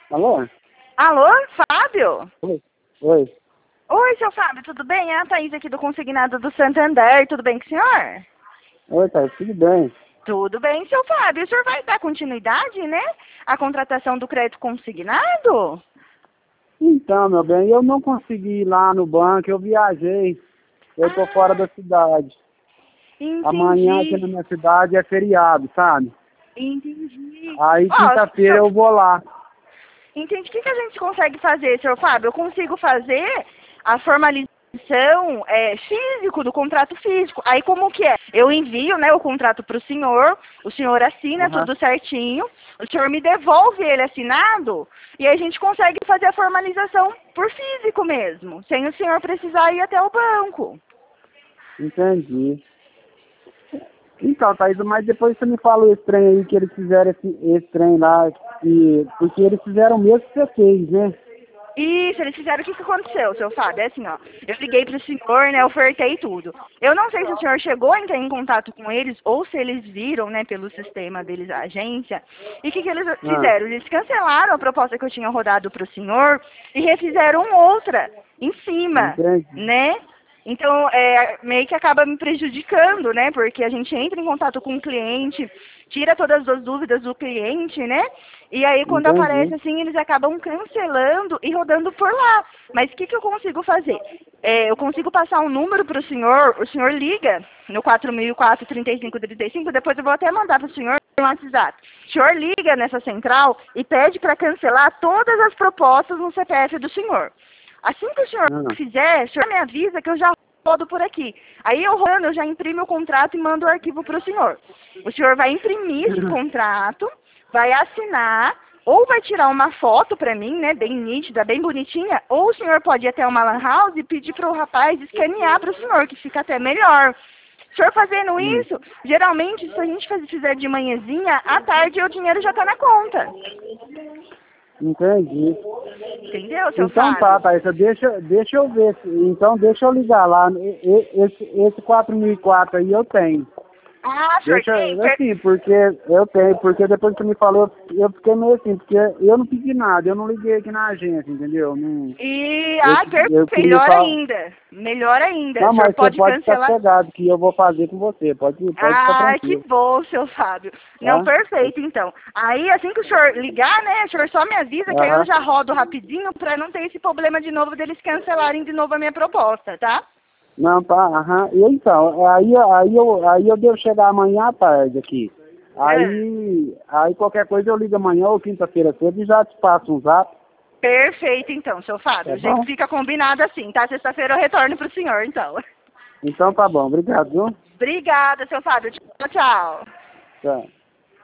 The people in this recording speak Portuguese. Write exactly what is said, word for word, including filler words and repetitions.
Alô? Alô, Fábio? Oi. Oi. Oi, seu Fábio, tudo bem? É a Thaís aqui do Consignado do Santander, tudo bem com o senhor? Oi, Thaís, tudo bem? Tudo bem, seu Fábio. O senhor vai dar continuidade, né? À contratação do crédito consignado? Então, meu bem, eu não consegui ir lá no banco, eu viajei. Eu tô fora da Ah, cidade. Amanhã aqui na entendi. minha cidade é feriado, sabe? Entendi. Aí Ó, quinta-feira seu... eu vou lá. Entende? O que, que a gente consegue fazer, seu Fábio? Eu consigo fazer a formalização é, físico do contrato físico. Aí como que é? Eu envio, né, o contrato para o senhor, o senhor assina Aham. tudo certinho, o senhor me devolve ele assinado e aí a gente consegue fazer a formalização por físico mesmo, sem o senhor precisar ir até o banco. Entendi. Então, Thaís, mas depois você me falou esse trem aí, que eles fizeram esse, esse trem lá, que, porque eles fizeram o mesmo que você fez, né? Isso, eles fizeram o que, que aconteceu, seu Fábio? É assim, ó. Eu liguei pro senhor, né? Ofertei tudo. Eu não sei se o senhor chegou a entrar em contato com eles ou se eles viram, né, pelo sistema deles, a agência. E o que, que eles Ah, fizeram? Eles cancelaram a proposta que eu tinha rodado pro senhor e refizeram outra em cima, entendi. né? Então, é, meio que acaba me prejudicando, né? Porque a gente entra em contato com o cliente, tira todas as dúvidas do cliente, né? E aí, quando aparece Entendi. assim, eles acabam cancelando e rodando por lá. Mas o que, que eu consigo fazer? É, eu consigo passar um número para o senhor, o senhor liga no quatro mil e quatro, trinta e cinco, trinta e cinco, depois eu vou até mandar para o senhor no WhatsApp. O senhor liga nessa central e pede para cancelar todas as propostas no C P F do senhor. Assim que o senhor Ah, fizer, o senhor me avisa que eu já rodo por aqui. Aí eu rodando, eu já imprimo o contrato e mando o arquivo para o senhor. O senhor vai imprimir esse contrato, vai assinar, ou vai tirar uma foto para mim, né, bem nítida, bem bonitinha, ou o senhor pode ir até uma lan house e pedir para o rapaz escanear para o senhor, que fica até melhor. O senhor fazendo hum, isso, geralmente, se a gente faz- fizer de manhãzinha, à tarde o dinheiro já está na conta. entendi. Entendeu, seu Então tá, Fábio? Thaís, deixa, deixa eu ver. se- Então deixa eu ligar lá. E- e- Esse, esse quatro mil e quatro aí eu tenho. Ah, senhor Deixa, tem. Per- assim, porque eu tenho, porque depois que você me falou, eu fiquei meio assim, porque eu não pedi nada, eu não liguei aqui na agência, entendeu? Não, E, eu, ah, perfeito, eu queria melhor só. ainda. Melhor ainda. O Não, senhor mas você pode pode ficar cancelar. sossegado que eu vou fazer com você, pode, pode ficar Ah, que tranquilo, bom, seu Fábio. Não, tá? perfeito, então. Aí, assim que o senhor ligar, né, o senhor só me avisa que aí eu Aham. já rodo rapidinho pra não ter esse problema de novo deles cancelarem de novo a minha proposta, tá? Não, tá, aham. E então, aí, aí, eu, aí eu devo chegar amanhã à tarde aqui. É. Aí, aí qualquer coisa eu ligo amanhã ou quinta-feira cedo e já te passo um zap, Perfeito, então, seu Fábio. tá A gente bom? fica combinado assim, tá? Sexta-feira eu retorno pro senhor, então. Então tá bom, obrigado, viu? Obrigada, seu Fábio. Tchau, tchau. Tchau.